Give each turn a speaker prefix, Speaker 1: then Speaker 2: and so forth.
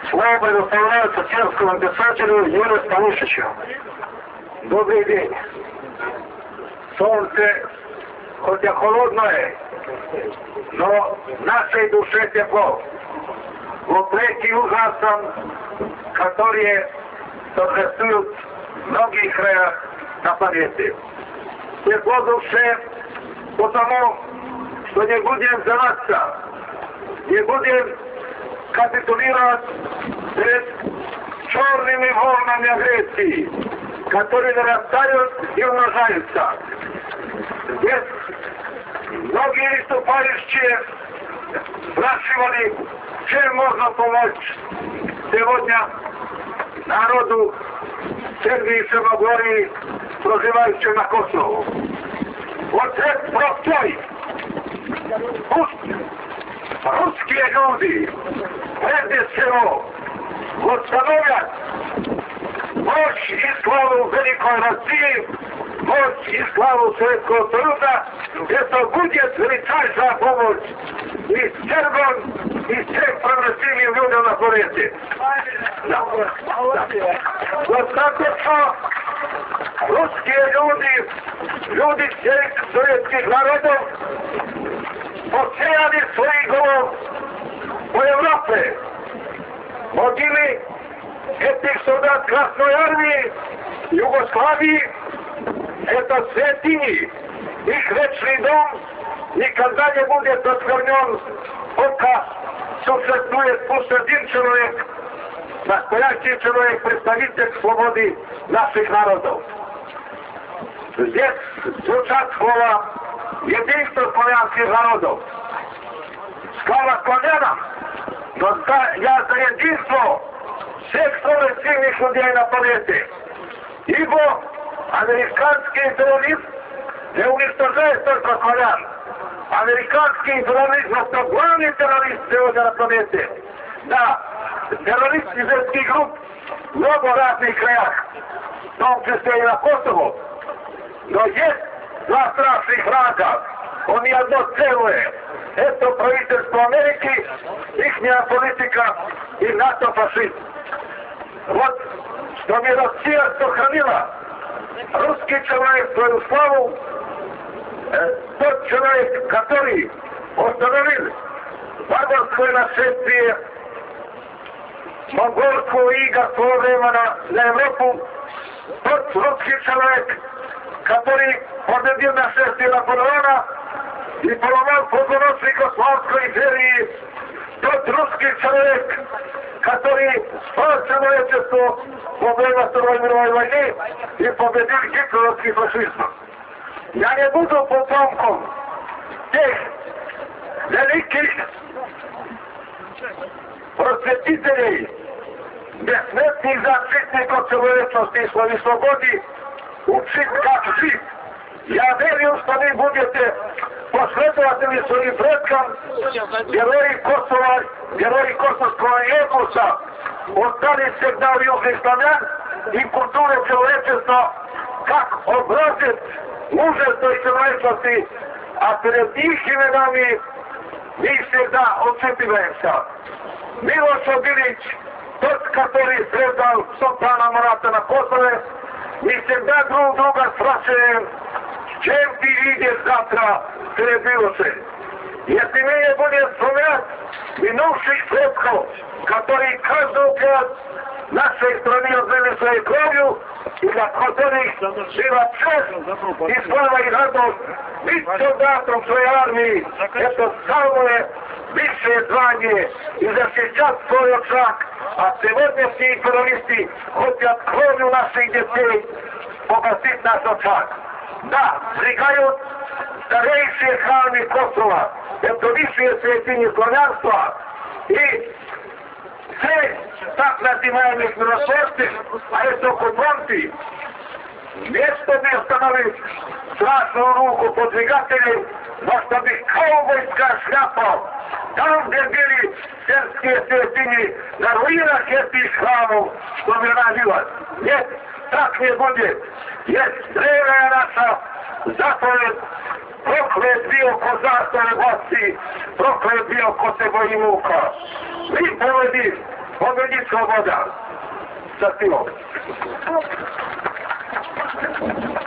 Speaker 1: Слава благословляется Церковному писателю Юрию Станишичу. Добрый день. Солнце, хотя холодное, но в нашей душе тепло. Вопреки ужасам, которые торжествуют в многих краях на планете. Тепло душе, потому что не будем сдаваться, не будем капитулировать перед черными волнами агрессии, которые нарастают и умножаются. Здесь многие выступающие спрашивали, чем можно помочь сегодня народу Сербии и Черногории, проживающим на Косово. Вот это простой. Пусть русские люди, прежде всего, восстановят мощь и славу Великой России, мощь и славу Советского Союза. Это будет величайшая помощь и сербам, и всем прогрессивным людям на планете. Достаточно русские люди всех советских народов посеяли свои голов по Европе. Могилы этих солдат Красной Армии, Югославии, это святыни. Их вечный дом никогда не будет осквернен, пока существует пусть один человек, настоящий человек, представитель свободы наших народов. Здесь звучат слова единства славянских народов. Слава славянам, но я за единство всех прогрессивных людей на планете. Ибо американский империализм не уничтожает только славян. Американский империализм — это главный террорист сегодня на планете. Да, террористических групп много в разных краях, в том числе и на Косово. Но есть два страшных врага, они одно целое. Это правительство Америки, ихняя политика и НАТО-фашизм. Вот, чтобы Россия сохранила русский человек свою славу, тот человек, который остановил варварское нашествие монгольского ига своего времени на Европу, тот русский человек, который победил нашествие Наполеона и поломал позвоночник Османской империи, тот русский человек, который спас человечество во время Второй мировой войны и победил гитлеровский фашизм. Я не буду потомком тех великих просветителей, бессмертных защитников человечности и свободы, учить, как жить. Я верю, что вы будете последователи своим предкам, герои Косово, герои косовского эпоса, остались всегда в южных славян и культуре человечества, как образец мужества и человечности, а перед их именами мы всегда отчитываемся. Милош Билич, тот, который предал султана Мурата на Косове, мы всегда друг друга спрашиваем, чем ты видишь завтра перед Милошем. Если мы не будем вспоминать минувших предков, которые каждую год нашей стране отдали своей кровью, и на которых жила честь и слава и радость быть солдатом своей армии, это самое высшее звание, и защищать свой очаг. А сегодняшние террористы хотят кровью наших детей погасить наш очаг. Да, сжигают старейшие храмы Косово, это высшие святыни славянства, и все так называемых миротворцев, а это оккупанты, вместо бы остановить страшную руку подвигателей, но чтобы ковбойская шляпа, там, где были сербские святыни, на руинах этих храмов, чтобы наживать. Нет, так не будет. Есть древняя наша заповедь, проклят bio ko zastave vlasti, proklет bio ko se boji muka. Mi povedi Pomeni sloboda sa silom.